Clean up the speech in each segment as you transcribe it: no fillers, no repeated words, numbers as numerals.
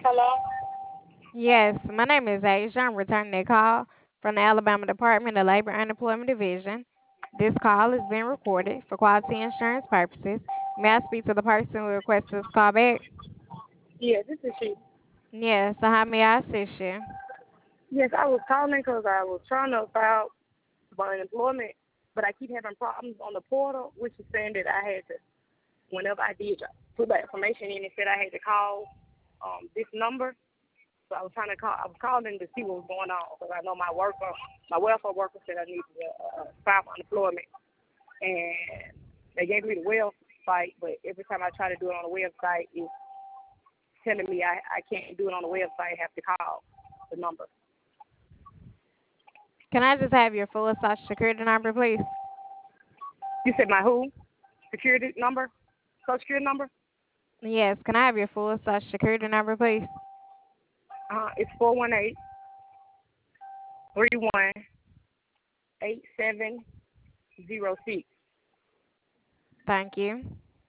Hello? Yes, my name is Asia. I'm returning a call from the Alabama Department of Labor and Employment Division. This call is being recorded for quality insurance purposes. May I speak to the person who requested this call back? Yeah, this is she. Yes, so how may I assist you? Yes, I was calling because I was trying to file for unemployment, but I keep having problems on the portal, which is saying that I had to, whenever I did put that information in, it said I had to call this number. So I was trying to call. I was calling to see what was going on because I know my welfare worker said I needed to file for unemployment, and they gave me the website, but every time I try to do it on the website, it's telling me I can't do it on the website. I have to call the number. Can I just have your full social security number, please? You said my who? Security number? Social security number? Yes, can I have your full social security number, please? It's 418-318706. Thank you.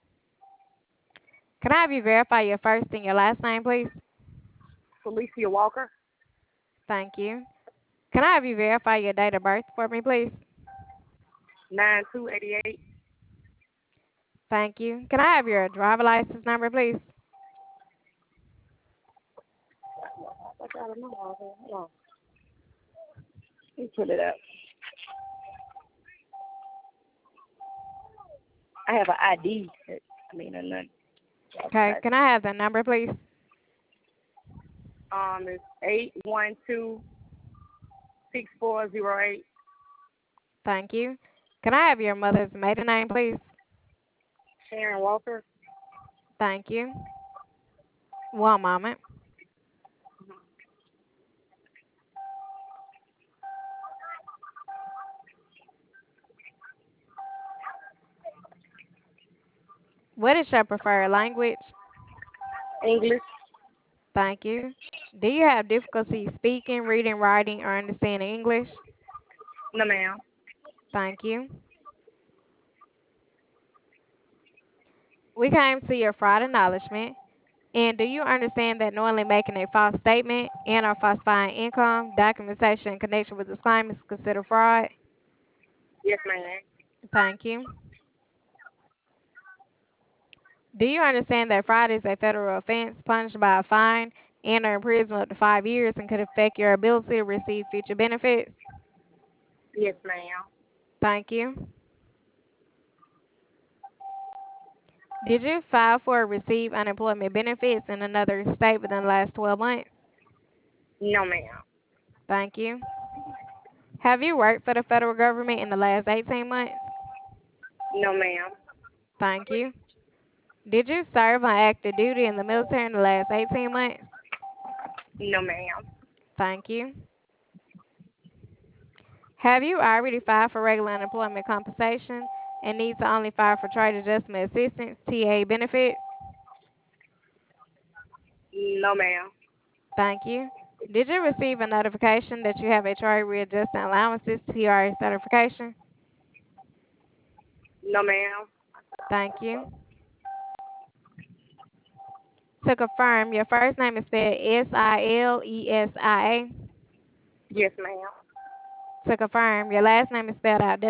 Can I have you verify your first and your last name, please? Felicia Walker, Thank you. Can I have you verify your date of birth for me, please? 9288. Thank you. Can I have your driver license number, please? I got a number. Hold on. Let me put it up. I have an ID. Nothing. Okay, can I have the number, please? It's 812-6408. Thank you. Can I have your mother's maiden name, please? Sharon Walker. Thank you. One moment. What is your preferred language? English. Thank you. Do you have difficulty speaking, reading, writing, or understanding English? No, ma'am. Thank you. We came to your fraud acknowledgement. And do you understand that knowingly making a false statement and or falsifying income, documentation in connection with this claim is considered fraud? Yes, ma'am. Thank you. Do you understand that fraud is a federal offense punished by a fine and or imprisonment up to 5 years and could affect your ability to receive future benefits? Yes, ma'am. Thank you. Did you file for or receive unemployment benefits in another state within the last 12 months? No, ma'am. Thank you. Have you worked for the federal government in the last 18 months? No, ma'am. Thank you. Did you serve on active duty in the military in the last 18 months? No, ma'am. Thank you. Have you already filed for regular unemployment compensation and need to only file for trade adjustment assistance, TA benefits? No, ma'am. Thank you. Did you receive a notification that you have a trade readjustment allowances, TRA certification? No, ma'am. Thank you. To confirm, your first name is spelled Silesa. Yes, ma'am. To confirm, your last name is spelled out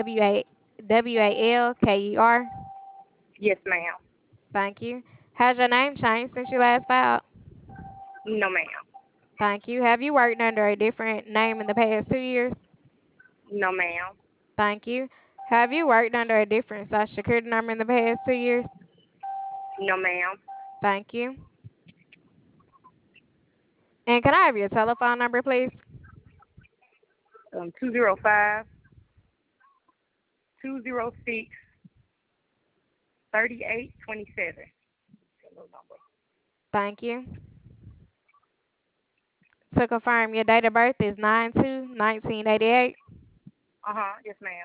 Walker. Yes, ma'am. Thank you. Has your name changed since you last filed? No, ma'am. Thank you. Have you worked under a different name in the past 2 years? No, ma'am. Thank you. Have you worked under a different social security number in the past 2 years? No, ma'am. Thank you. And can I have your telephone number, please? 205 206 3827. Thank you. To confirm, your date of birth is 9/2/1988. Yes, ma'am.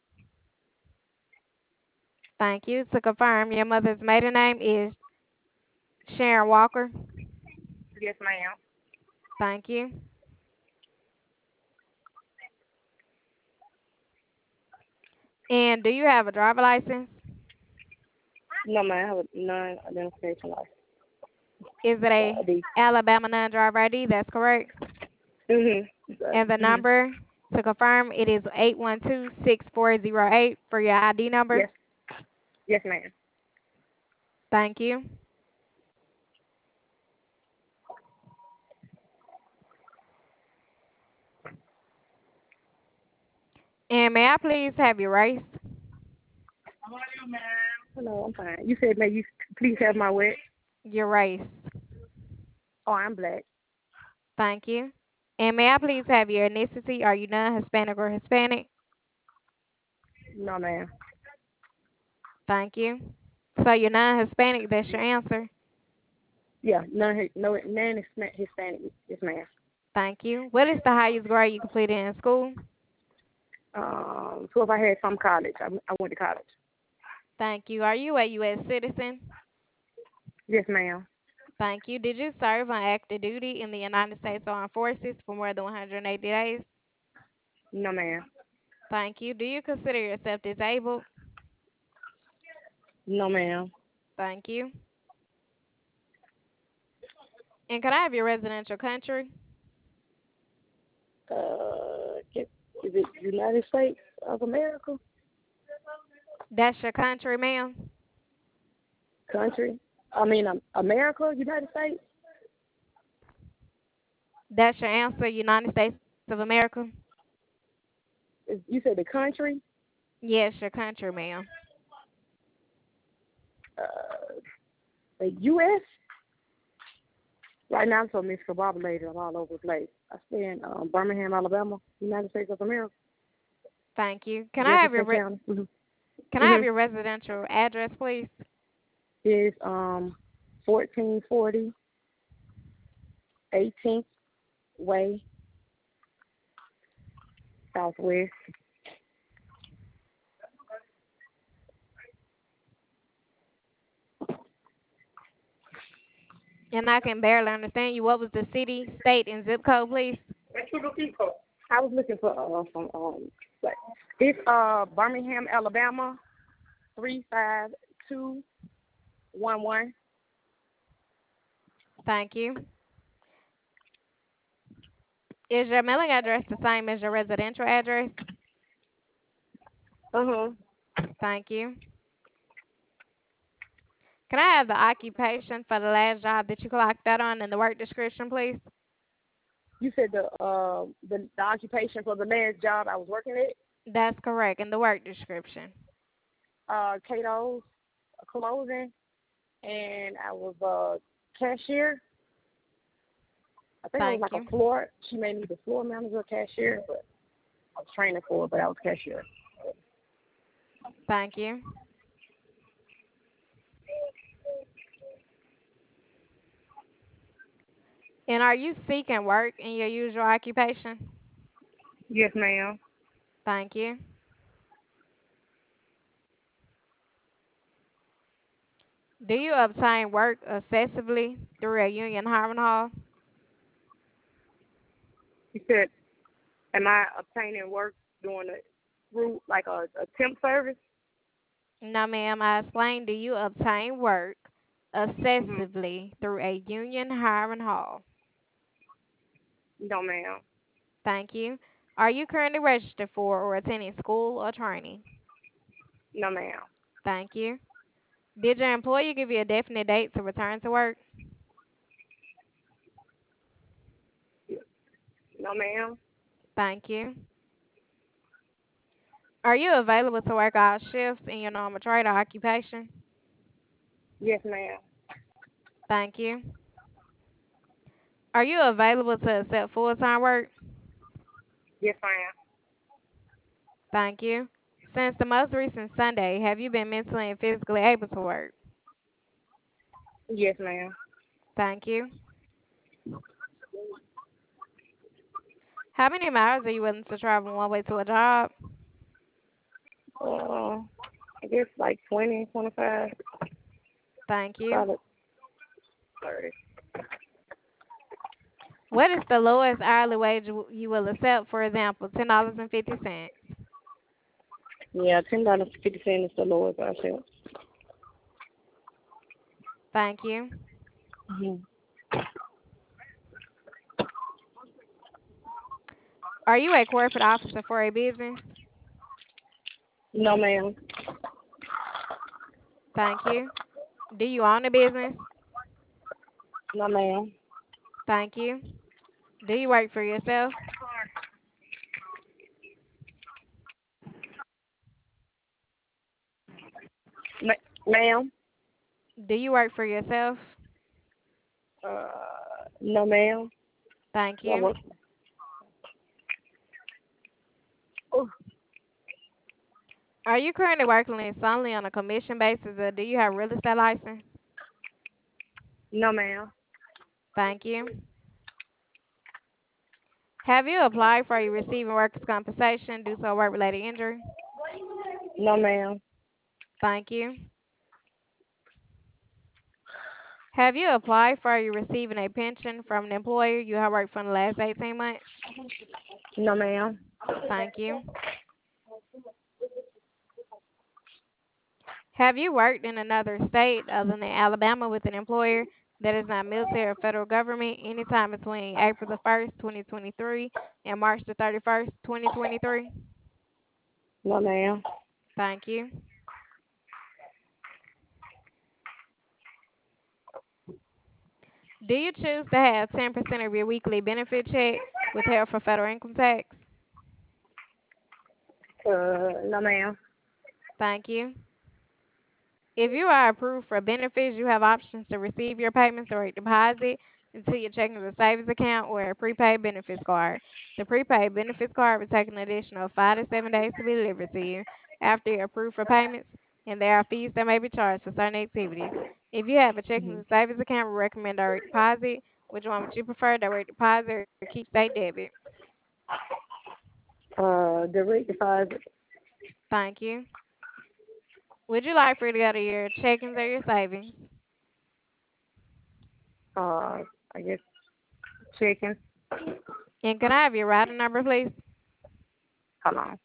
Thank you. To confirm, your mother's maiden name is Sharon Walker. Yes, ma'am. Thank you. And do you have a driver license? No, ma'am. I have a non-identification license. Is it a ID. Alabama non-driver ID? That's correct. Mhm. And the Mhm. number to confirm it is 812-6408 for your ID number. Yes. Yes, ma'am. Thank you. And may I please have your race? Hello, I'm fine. You said may you please have my what? Your race. Oh, I'm black. Thank you. And may I please have your ethnicity? Are you non-Hispanic or Hispanic? No, ma'am. Thank you. So you're non-Hispanic, that's your answer. Yeah, none Hispanic. Yes, ma'am. Thank you. What is the highest grade you completed in school? So if I had some college, I went to college. Thank you. Are you a U.S. citizen? Yes, ma'am. Thank you. Did you serve on active duty in the United States Armed Forces for more than 180 days? No, ma'am. Thank you. Do you consider yourself disabled? No, ma'am. Thank you. And can I have your residential country? Is it United States of America? That's your country, ma'am. Country? I mean, America, United States? That's your answer, United States of America? You said the country? Yes, your country, ma'am. The U.S.? Right now, I'm so miscombobulated. I'm all over the place. I stay in Birmingham, Alabama, United States of America. Thank you. Can I have Jefferson your County. can I have Mhm. your residential address, please? It's 1440 18th Way, Southwest. And I can barely understand you. What was the city, state, and zip code, please? What you looking for? I was looking for some like it's Birmingham, Alabama, 35211. Thank you. Is your mailing address the same as your residential address? Uh-huh. Thank you. Can I have the occupation for the last job that you clocked that on and the work description, please? You said the occupation for the last job I was working at, That's correct, and the work description. Cato's Clothing, and I was a cashier. I think it was Thank like you. a floor. She made me the floor manager, cashier, but I was training for it, but I was cashier. Thank you. And are you seeking work in your usual occupation? Yes, ma'am. Thank you. Do you obtain work accessibly through a union hiring hall? You said, am I obtaining work doing it through like a temp service? No, ma'am. I explained, do you obtain work Mm-hmm. accessibly through a union hiring hall? No, ma'am. Thank you. Are you currently registered for or attending school or training? No, ma'am. Thank you. Did your employer give you a definite date to return to work? No, ma'am. Thank you. Are you available to work all shifts in your normal trade or occupation? Yes, ma'am. Thank you. Are you available to accept full-time work? Yes, ma'am. Thank you. Since the most recent Sunday, have you been mentally and physically able to work? Yes, ma'am. Thank you. How many miles are you willing to travel one way to a job? Uh, I guess like 20, 25, Thank you. probably 30. What is the lowest hourly wage you will accept? For example, $10.50. Yeah, $10.50 is the lowest I feel. Thank you. Mhm. Are you a corporate officer for a business? No, ma'am. Thank you. Do you own a business? No, ma'am. Thank you. Do you work for yourself? Ma'am. Do you work for yourself? No, ma'am. Thank I you. work. Oh, Are you currently working solely on a commission basis or do you have real estate license? no, ma'am. Thank you. Have you applied for your receiving workers' compensation due to a work-related injury? No, ma'am. Thank you. Have you applied for your receiving a pension from an employer you have worked for in the last 18 months? No, ma'am. Thank you. Have you worked in another state other than Alabama with an employer that is not military or federal government anytime between April the 1st, 2023 and March the 31st, 2023? No, ma'am. Thank you. Do you choose to have 10% of your weekly benefit check withheld for federal income tax? No, ma'am. Thank you. If you are approved for benefits, you have options to receive your payments direct deposit into your checking or savings account or a prepaid benefits card. The prepaid benefits card will take an additional 5 to 7 days to be delivered to you after you're approved for payments, and there are fees that may be charged for certain activities. If you have a checking Hmm. or savings account, we recommend direct deposit. Which one would you prefer, direct deposit or keep state debit? Direct deposit. Thank you. Would you like for it to go to your checkings or your savings? Uh, I guess chicken. And can I have your routing number, please? Hold on.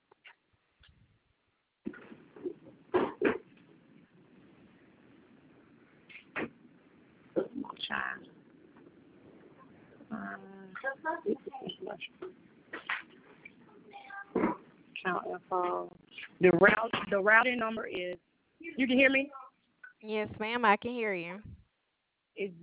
I'm trying. Count info. The routing number is. You can hear me. Yes, ma'am, I can hear you. It's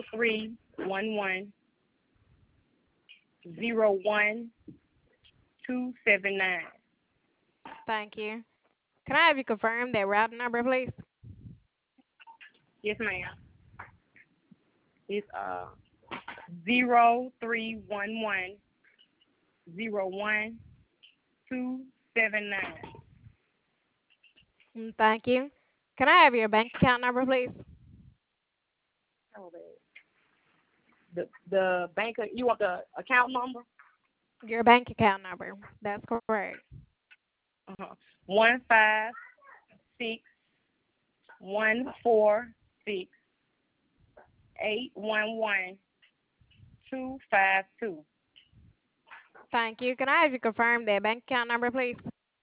0311 01 279. Thank you. Can I have you confirm that routing number, please? Yes, ma'am. It's 0311 01 279. Thank you. Can I have your bank account number, please? Oh, the bank. You want the account number? Your bank account number. That's correct. 156 146 811 252. Thank you. Can I have you confirm that bank account number, please?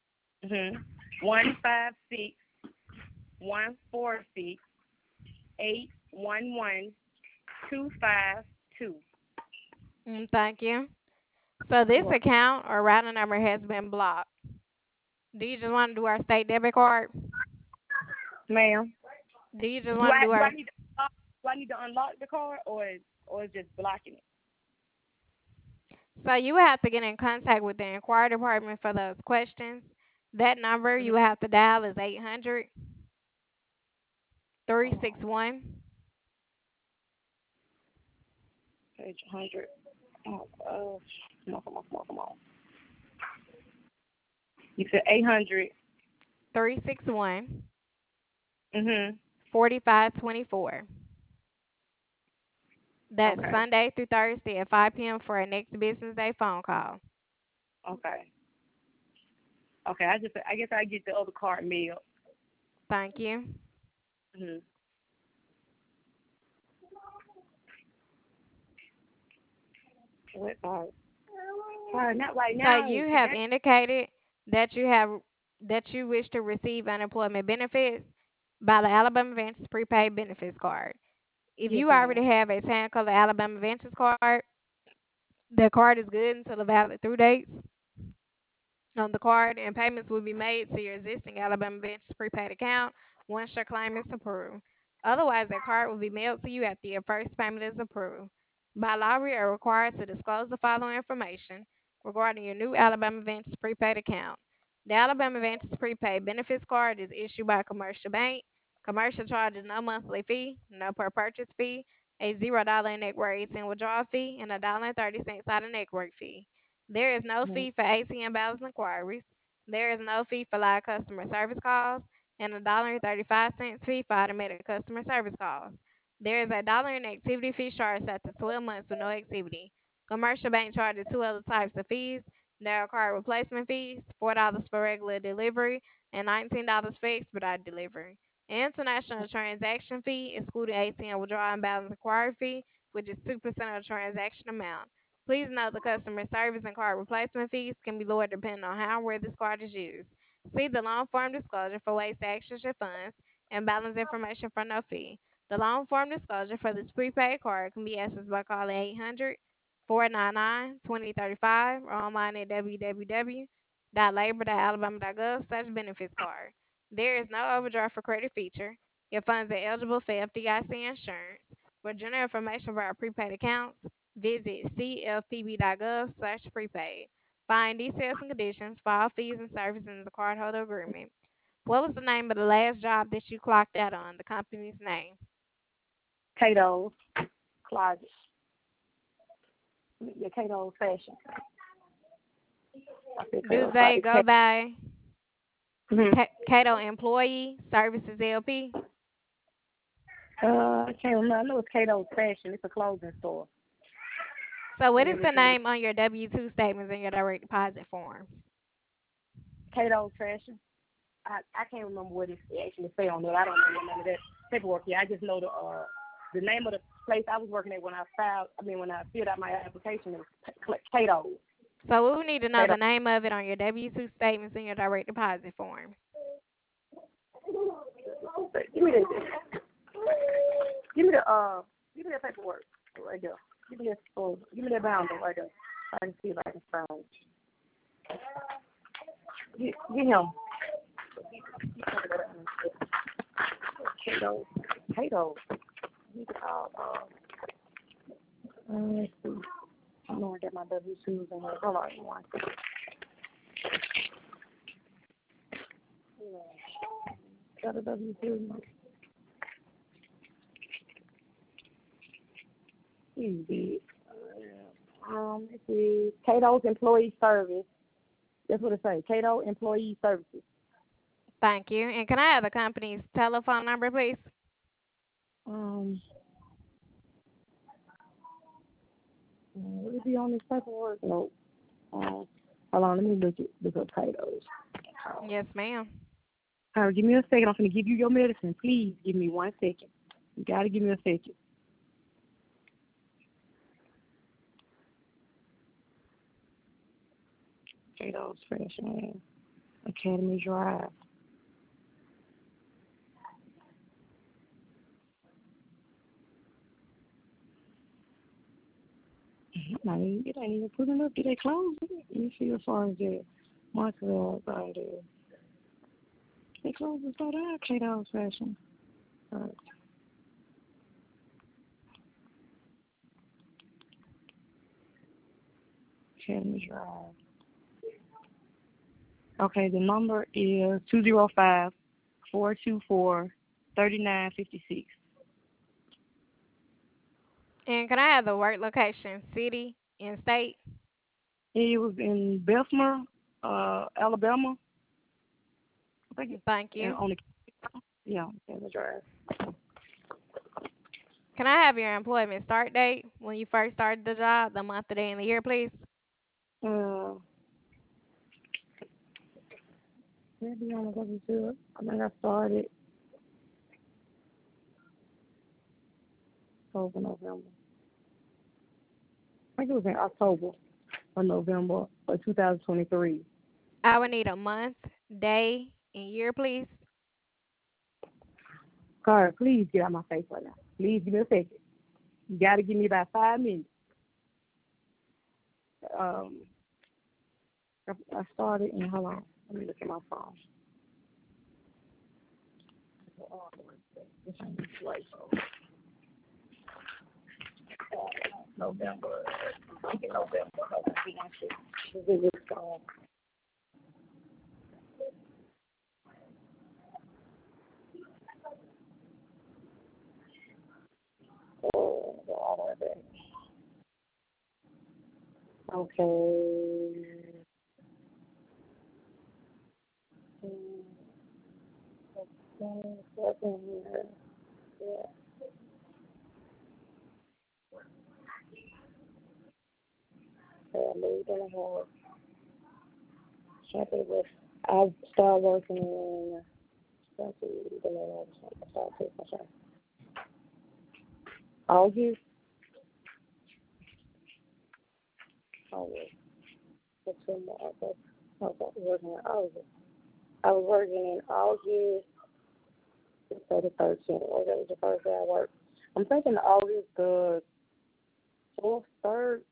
156 146 811 252. Thank you. So You're this welcome. account or routing number has been blocked. Do you just want to do our state debit card? Ma'am, Do you just do want to I do do I our... need to unlock, do I need to unlock the card, or is just blocking it? So you have to get in contact with the inquiry department for those questions. That number Mm-hmm. you have to dial is 800 Hold on. 361. Page 100. Oh, come on. You said 800. 361 Mhm. 4524. That's Okay. Sunday through Thursday at 5 p.m. for a next business day phone call. Okay. Okay. I guess I get the other card mail. Thank you. Mhm. What card? Sorry, not right So now. you have Today. indicated that you wish to receive unemployment benefits by the Alabama Advantage prepaid benefits card. If Yes, you ma'am. already have a tan color Alabama Ventures card, the card is good until the valid through dates on the card, and payments will be made to your existing Alabama Ventures prepaid account once your claim is approved. Otherwise, that card will be mailed to you after your first payment is approved. By law, we are required to disclose the following information regarding your new Alabama Ventures prepaid account. The Alabama Ventures prepaid benefits card is issued by a commercial bank. Commercial charges no monthly fee, no per purchase fee, a $0 network ATM withdrawal fee, and $1.30 out of network fee. There is no Mhm. fee for ATM balance inquiries. There is no fee for live customer service calls, and $1.35 fee for automated customer service calls. There is $1 in activity fee charged after 12 months with no activity. Commercial bank charges two other types of fees. There are card replacement fees, $4 for regular delivery and $19 for expedite delivery. International transaction fee, excluding ATM withdrawal and balance inquiry fee, which is 2% of the transaction amount. Please note the customer service and card replacement fees can be lowered depending on how and where this card is used. See the long form disclosure for ways to access your funds and balance information for no fee. The long form disclosure for this prepaid card can be accessed by calling 800 499 2035 or online at www.labor.alabama.gov/benefits card. There is no overdraft for credit feature. Your funds are eligible for FDIC insurance. For general information about our prepaid accounts, visit cfpb.gov/prepaid. Find details and conditions for all fees and services in the cardholder agreement. What was the name of the last job that you clocked out on? The company's name. Cato's Closet. Yeah, Cato's Fashion. I said Do Cato's they Closet. go by Mm-hmm. Cato Employee Services LP? I can't remember. I know it's Cato's Fashion. It's a clothing store. So, what Let me is the look at it. name on your W 2 statements and your direct deposit forms? Cato's Fashion. I can't remember what it actually say on there. I don't know none of that paperwork. Yeah, I just know the name of the place I was working at when I filed. I mean, when I filled out my application, it was Cato's. So, we would need to know Cato. the name of it on your W 2 statements and your direct deposit forms. Give me this. Give me the Give me that paperwork right there. Give me that bounder right there. I can see if I can find it. Get him. Cato. Cato. You can call. Let's see. I'm gonna get my W2s in here. Hold on, one second. Got a W2. Easy. Let's see. Cato's Employee Service. That's what it says. Cato Employee Services. Thank you. And can I have the company's telephone number, please? Um, will it be on this paperwork? Nope. Hold on, let me look up Cato's. Yes, ma'am. All right, give me a second. I'm gonna give you your medicine. Please give me 1 second. You gotta give me a second. Cato's Fashion Academy Drive. It ain't even putting up. Did they close it? Let me see as far as the Montreal out there. They closed it out there. Cato's Fashion. All right. Academy Drive. Okay, the number is 205-424-3956. And can I have the work location, city, and state? It was in Bessemer, Alabama. I think it's Thank you. on the Academy Drive. Can I have your employment start date when you first started the job, the month, the day, and the year, please? Uh, maybe on the W2. I think I started October, November. I think it was in October or November of 2023. I would need a month, day, and year, please. God, please get out my face right now. Please give me a second. You got to give me about 5 minutes. Um, I started in, hold on. Let me look at my phone. This ain't right, so. November. I'm thinking November. This is gone. Oh, all the way back. Okay. Yeah. Family, then I started working in August. August. September, August. I was working in August. I was working in August the 13th. That was the first day I worked. I'm thinking August the 4th, 3rd.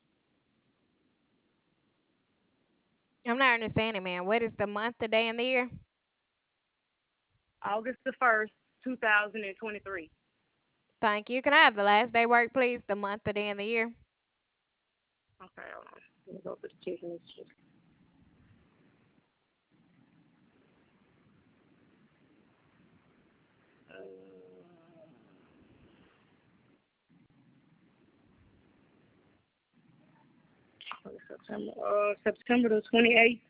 I'm not understanding, man. What is the month, the day, and the year? August the 1st, 2023. Thank you. Can I have the last day work, please? The month, the day, and the year. Okay, hold on. Let me go to the chicken and shit. September the 28th.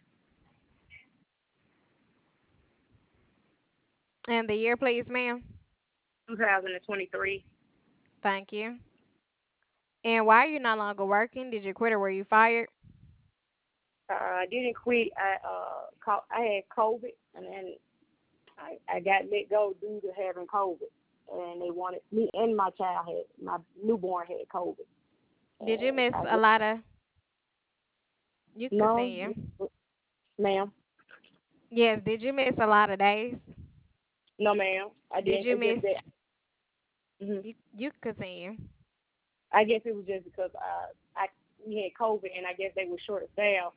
And the year, please, ma'am. 2023. Thank you. And why are you no longer working? Did you quit or were you fired? I didn't quit. I had COVID, and then I got let go due to having COVID, and they wanted me and my newborn had COVID. Did you And miss I a just lot of? You no, continue. ma'am, Yes. Did you miss a lot of days? no, ma'am. I Did didn't. you It's just miss? that. You continue. I guess it was just because we had COVID, and I guess they were short staffed.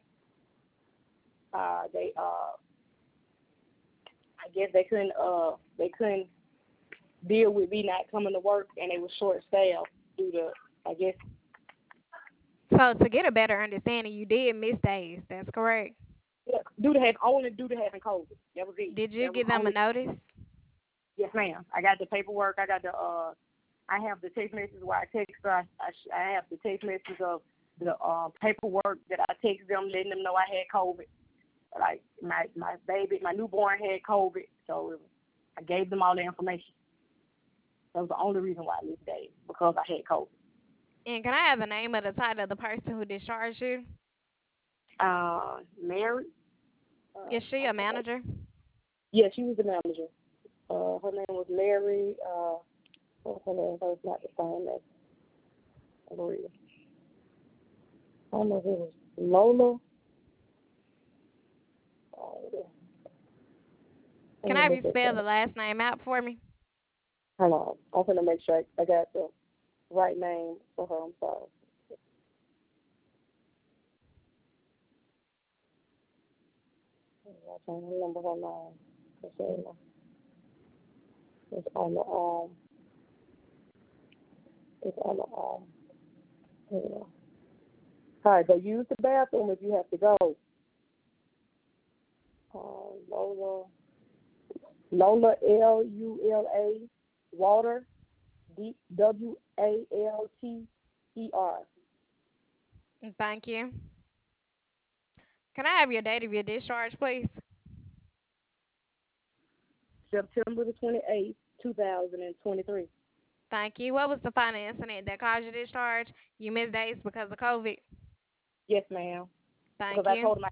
I guess they couldn't deal with me not coming to work, and they were short staffed due to, I guess. So to get a better understanding, you did miss days. That's correct. Yeah, due to having COVID. That was it. Did you That was give them a only. notice? Yes, ma'am. I got the paperwork. I got the. I have the text messages where I text her. I have the text messages of the paperwork that I text them, letting them know I had COVID. Like my baby, my newborn had COVID, so I gave them all the information. That was the only reason why I missed days, because I had COVID. And can I have the name of the title of the person who discharged you? Mary. Is she I a forgot. manager? Yeah, she was the manager. Her name was Mary. What's her name? It's not the same as Maria. I don't know if it was Lola. Oh, yeah. Can Let I me have you look at spell the that. last name out for me? Hold on. I'm going to make sure I got the right name for her. I'm sorry. I can't remember her name. It's on the It's on the yeah. All right, go use the bathroom if you have to go. Lola, Lula, Water, Walter. Thank you. Can I have your date of your discharge, please? September the 28th, 2023. Thank you. What was the final incident that caused your discharge? You missed days because of COVID. Yes, ma'am. Because Thank I you. told him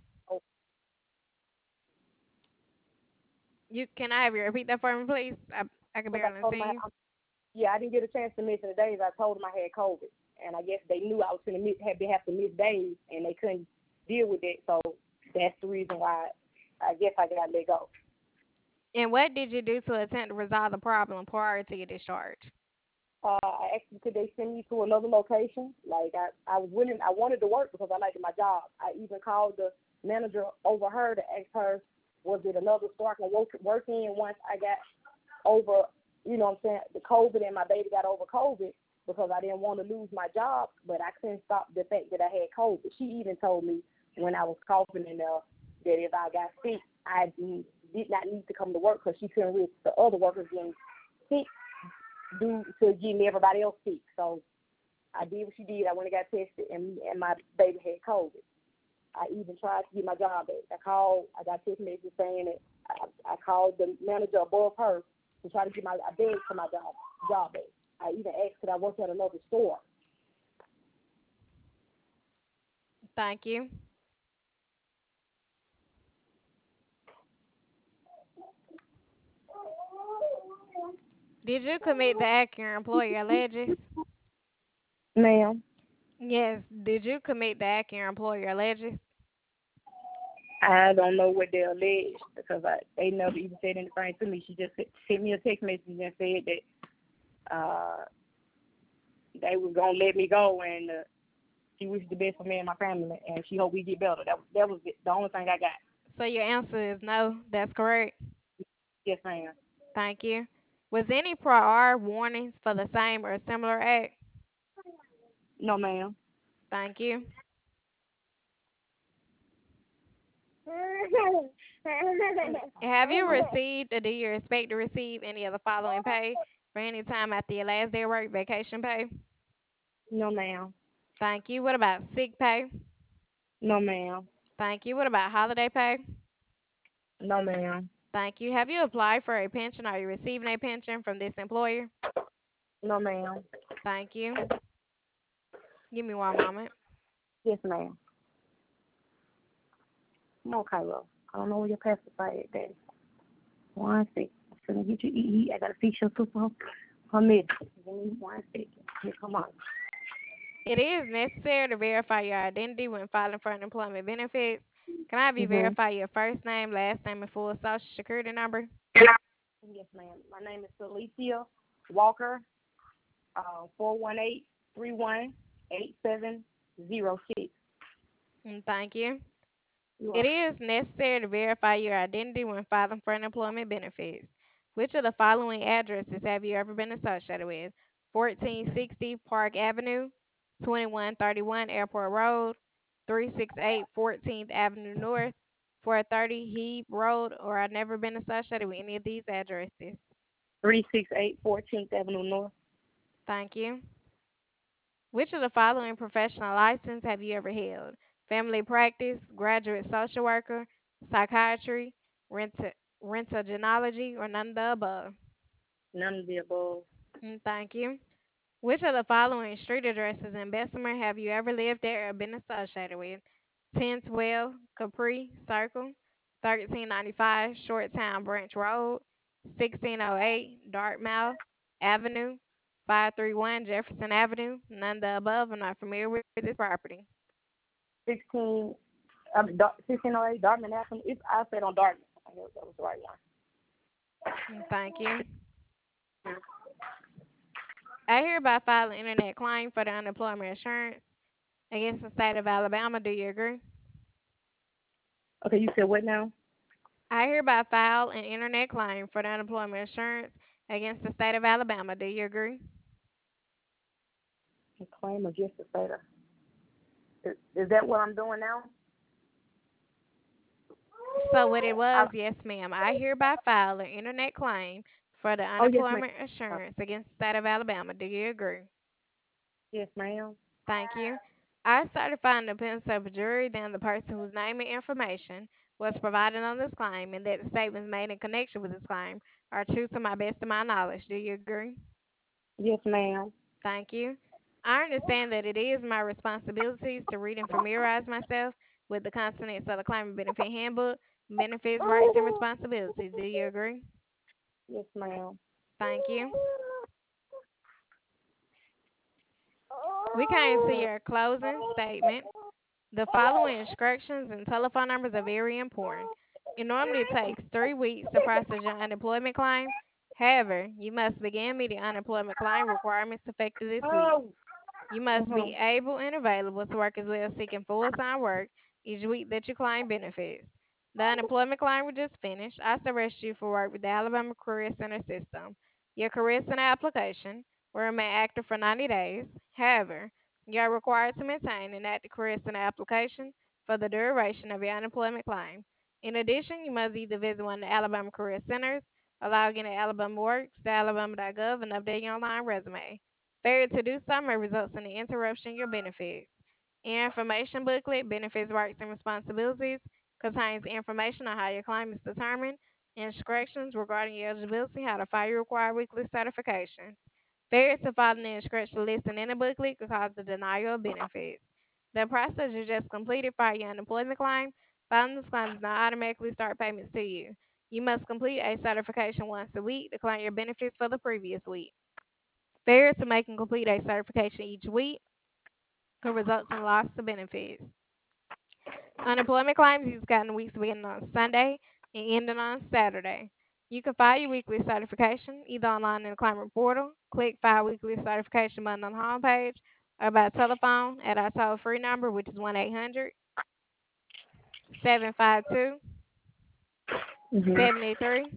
You can I have you repeat that for me, please? I can because I barely told him see you. yeah, I didn't get a chance to miss any days. I told them I had COVID, and I guess they knew I was going to have to miss days, and they couldn't deal with it. So that's the reason why I guess I got let go. And what did you do to attempt to resolve the problem prior to your discharge? I asked them could they send me to another location. Like I was willing, I wanted to work because I liked my job. I even called the manager over her to ask her, was it another store I can work in once I got over, you know what I'm saying, the COVID and my baby got over COVID because I didn't want to lose my job, but I couldn't stop the fact that I had COVID. She even told me when I was coughing in there that if I got sick, I did not need to come to work because she couldn't risk the other workers getting sick due to getting everybody else sick. So I did what she did. I went and got tested, and my baby had COVID. I even tried to get my job back. I got text messages saying that I called the manager above her to try to get I begged for my job back. I even asked could I work at another store. Thank you. Did you commit the act your employer alleges? Ma'am, Yes. Did you commit the act your employer alleges? I don't know what they alleged because they never even said anything to me. She just sent me a text message and said that they was gonna let me go and she wished the best for me and my family and she hope we get better. That was the only thing I got. So your answer is no. That's correct. Yes, ma'am. Thank you. Was any prior warnings for the same or similar act? No, ma'am. Thank you. Have you received or do you expect to receive any of the following pay for any time after your last day of work, vacation pay? No, ma'am. Thank you. What about sick pay? No, ma'am. Thank you. What about holiday pay? No, ma'am. Thank you. Have you applied for a pension? Are you receiving a pension from this employer? No, ma'am. Thank you. Give me one moment. Yes, ma'am. No, Cairo. I don't know where your pacifier at, Daddy. One second. I'm gonna get you eat. I gotta fix your soup for her mid. Give me 1 second. Here, come on. It is necessary to verify your identity when filing for unemployment benefits. Can I have you Mhm. verify your first name, last name, and full social security number? Yes, ma'am. My name is Felicia Walker. 418-318706. Thank you. You It are is necessary to verify your identity when filing for unemployment benefits. Which of the following addresses have you ever been associated with? 1460 Park Avenue, 2131 Airport Road, 368 14th Avenue North, 430 Hebe Road, or I've never been associated with any of these addresses. 368 14th Avenue North. Thank you. Which of the following professional license have you ever held? Family practice, graduate social worker, psychiatry, rentogeniology, or none of the above? None of the above. Thank you. Which of the following street addresses in Bessemer have you ever lived there or been associated with? 1012 Capri Circle, 1395 Shorttown Branch Road, 1608 Dartmouth Avenue, 531 Jefferson Avenue. None of the above. I'm not familiar with this property. 16, 1608 Dartmouth Avenue. I said on Dartmouth. I guess that was the right Thank you. I hereby file an internet claim for the unemployment insurance against the state of Alabama. Do you agree? one. Okay, you said what now? I hereby file an internet claim for the unemployment insurance against the state of Alabama. Do you agree? A claim against the state of. Is that what I'm doing now? So what it I, was, yes, ma'am. I hereby file an internet claim for the oh, yes, ma'am. unemployment insurance against the state of Alabama. Do you agree? Yes, ma'am. Thank you. I certify in the presence of a jury that the person whose name and information was provided on this claim and that the statements made in connection with this claim are true to my best of my knowledge. Do you agree? Yes, ma'am. Thank you. I understand that it is my responsibilities to read and familiarize myself with the contents of the Claimant Benefit Handbook, benefits, rights, and responsibilities. Do you agree? Yes, ma'am. Thank you. We came to your closing statement. The following instructions and telephone numbers are very important. It normally takes 3 weeks to process your unemployment claim. However, you must begin meeting unemployment claim requirements effective this week. Oh. You must be Mhm. able and available to work as well as seeking full-time work each week that you claim benefits. The unemployment claim we just finished also register you for work with the Alabama Career Center system. Your Career Center application will remain active for 90 days. However, you are required to maintain an active Career Center application for the duration of your unemployment claim. In addition, you must either visit one of the Alabama Career Centers or log in at Alabama Works, alabama.gov, and update your online resume. Failure to do so may result in the interruption of your benefits. Your information booklet, Benefits, Rights, and Responsibilities, contains information on how your claim is determined, instructions regarding your eligibility, how to file your required weekly certifications. Failure to follow the instruction listed in the booklet could cause the denial of benefits. The process you just completed for your unemployment claim, filing this claim does not automatically start payments to you. You must complete a certification once a week to claim your benefits for the previous week. Failure to make and complete a certification each week could result in loss of benefits. Unemployment claims use gotten weeks beginning on Sunday and ending on Saturday. You can file your weekly certification either online in the claimant portal, click File Weekly Certification button on the homepage, or by telephone at our toll free number, which is 1 800 752 Mhm. 73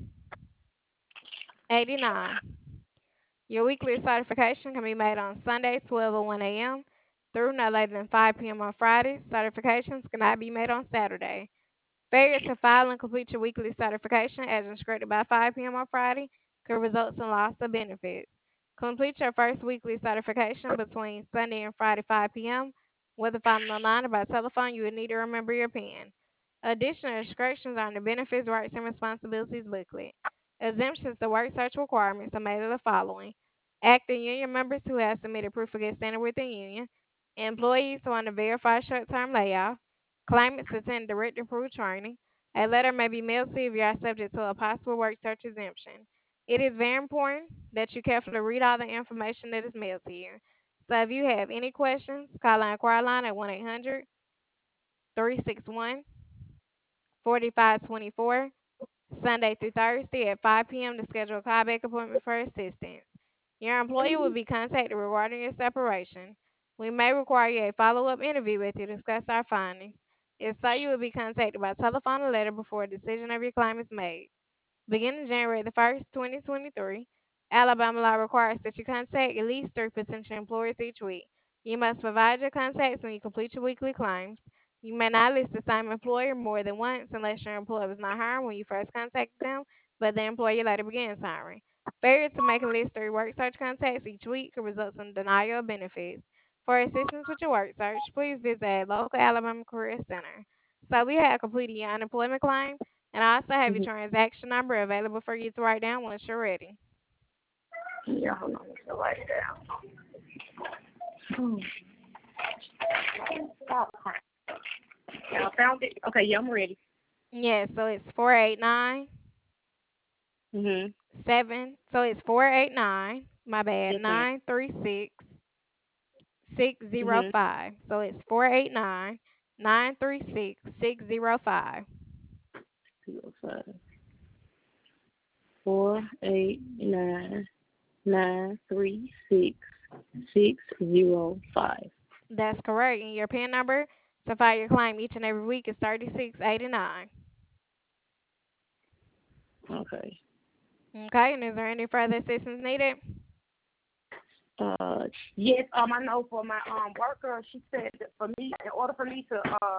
89. Your weekly certification can be made on Sundays, 12:01 a.m. through no later than 5 p.m. on Fridays. Certifications cannot be made on Saturday. Failure to file and complete your weekly certification as instructed by 5 p.m. on Friday could result in loss of benefits. Complete your first weekly certification between Sunday and Friday 5 p.m. Whether filing online or by telephone, you would need to remember your PIN. Additional instructions on the benefits, rights, and responsibilities booklet. Exemptions to work search requirements are made of the following: active union members who have submitted proof of good standing with the union, employees who are on a verified short-term layoff, claimants to attend direct approved training. A letter may be mailed to you if you are subject to a possible work search exemption. It is very important that you carefully read all the information that is mailed to you. So if you have any questions, call our inquiry line at 1 800 361 4524, Sunday through Thursday at 5 p.m. to schedule a callback appointment for assistance. Your employer will be contacted regarding your separation. We may require you a follow-up interview with you to discuss our findings. If so, you will be contacted by telephone or letter before a decision of your claim is made. Beginning January the 1st, 2023, Alabama law requires that you contact at least three potential employers each week. You must provide your contacts when you complete your weekly claims. You may not list the same employer more than once unless your employer was not hired when you first contacted them, but the employer later begins hiring. Failure to make a list of your work search contacts each week could result in denial of benefits. For assistance with your work search, please visit a local Alabama Career Center. So we have completed your unemployment claim, and I also have your Mhm. transaction number available for you to write down once you're ready. Yeah, hold on. Let me write it down. Stop. Yeah, I found it. Okay, yeah, I'm ready. Yes, so it's 489 Mhm. 7. So it's 489. My bad. Yes, ma'am. 936 Mhm. 605. So it's 489 936 605. 205 489 936 605. That's correct. And your PIN number to file your claim each and every week is 3689. Okay. Okay, and is there any further assistance needed? Uh, yes. I know for my worker, she said that for me, in order for me to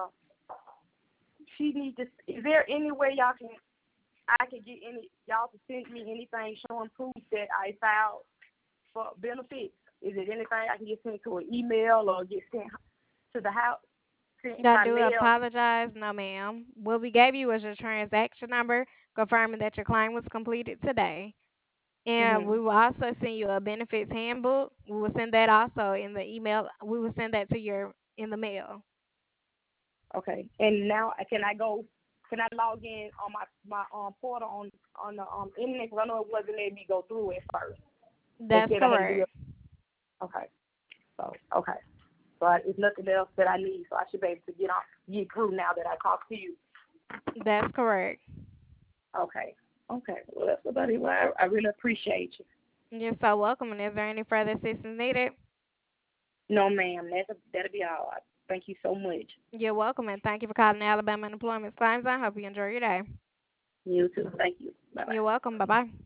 she needs to. Is there any way I can get any y'all to send me anything showing proof that I filed for benefits? Is it anything I can get sent to an email or get sent to the house, sent I by do mail? apologize. No, ma'am. What we gave you was your transaction number confirming that your claim was completed today. And Mhm. we will also send you a benefits handbook. We will send that also in the email. We will send that to your in the mail. Okay. And now can I go? Can I log in on my portal on the internet? 'Cause I know it wasn't letting me go through it first. They That's said I had to do it. correct. Okay. So okay. So it's nothing else that I need. So I should be able to get through now that I talked to you. That's correct. Okay. Okay. Well, that's about it. Well, I really appreciate you. You're so welcome. And is there any further assistance needed? No, ma'am. That'll be all. Thank you so much. You're welcome, and thank you for calling the Alabama Unemployment Claims. I hope you enjoy your day. You too. Thank you. Bye bye. You're welcome. Bye bye.